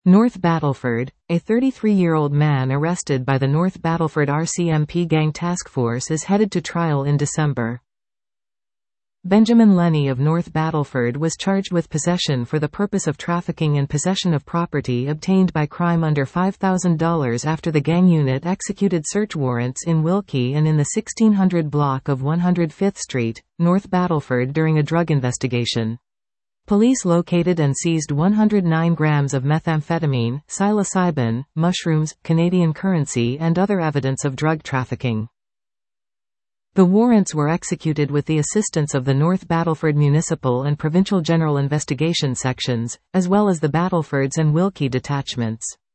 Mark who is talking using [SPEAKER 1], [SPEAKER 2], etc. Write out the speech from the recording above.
[SPEAKER 1] North Battleford, a 33-year-old man arrested by the North Battleford RCMP Gang Task Force is headed to trial in December. Benjamin Lenny of North Battleford was charged with possession for the purpose of trafficking and possession of property obtained by crime under $5,000 after the gang unit executed search warrants in Wilkie and in the 1600 block of 105th Street, North Battleford during a drug investigation. Police located and seized 109 grams of methamphetamine, psilocybin, mushrooms, Canadian currency and other evidence of drug trafficking. The warrants were executed with the assistance of the North Battleford Municipal and Provincial General Investigation Sections, as well as the Battlefords and Wilkie detachments.